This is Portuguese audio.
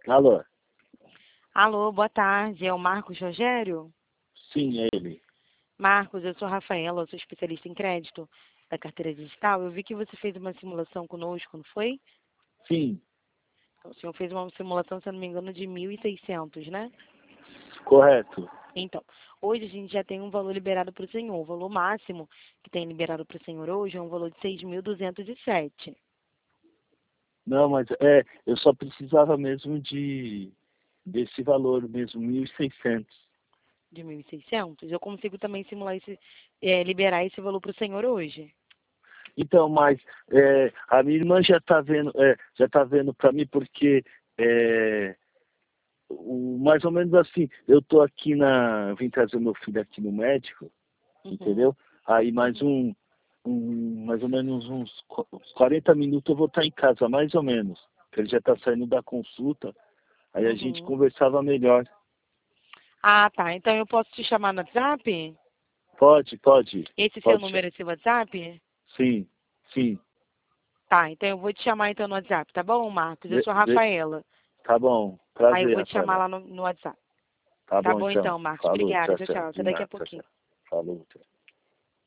Alô? Alô, boa tarde. É o Marcos Rogério? Sim, é ele. Marcos, eu sou Rafaela, eu sou especialista em crédito da carteira digital. Eu vi que você fez uma simulação conosco, não foi? Sim, Então, o senhor fez uma simulação, se eu não me engano, de 1.600, né? correto. Então, hoje a gente já tem um valor liberado para o senhor. O valor máximo que tem liberado para o senhor hoje é um valor de 6.207. Não, mas eu só precisava mesmo desse valor mesmo, 1.600. De 1.600. Eu consigo também simular liberar esse valor para o senhor hoje. Então, mas a minha irmã já tá vendo para mim porque mais ou menos assim, eu tô aqui vim trazer meu filho aqui no médico, Uhum. entendeu? Aí mais ou menos uns 40 minutos eu vou estar em casa, mais ou menos. Que ele já está saindo da consulta, aí a gente Uhum. conversava melhor. Ah, tá. Então eu posso te chamar no WhatsApp? Pode, pode, Esse seu pode. número é seu WhatsApp? Sim, sim. Tá, então eu vou te chamar então no WhatsApp, tá bom, Marcos? Eu sou a Rafaela. Tá bom, Aí eu prazer, vou te chamar Rafaela. lá no WhatsApp. Tá Tá bom bom então. então, Marcos. Falou, Obrigada. tchau, Tchau, tchau. tchau. Até De daqui a nada, tchau, pouquinho. tchau. Falou, tchau.